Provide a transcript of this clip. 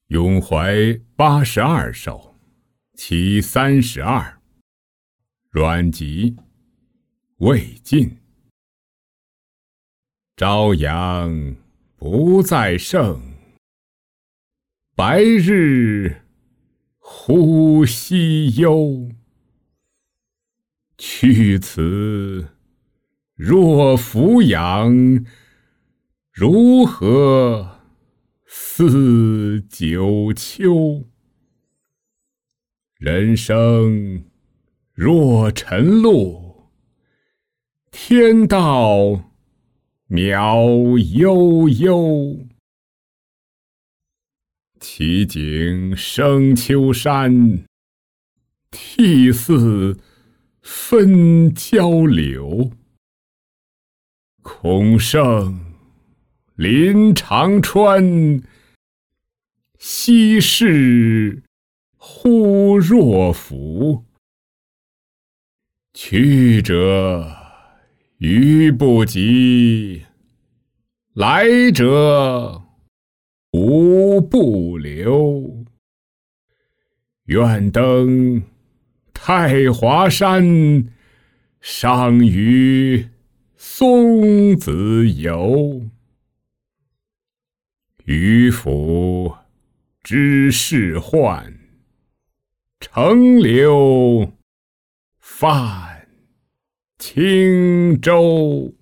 咏怀82首，其32。阮籍，魏晋。朝阳不再盛，白日忽西幽。去此若俯仰，如何似九秋。人生若晨露，天道渺悠悠。奇景生秋山，涕泗分交柳。孔圣临长川，昔事忽若甫。去者余不及，来者吾不留。愿登太华山，上与松子游。渔父知世宦，乘流泛轻舟。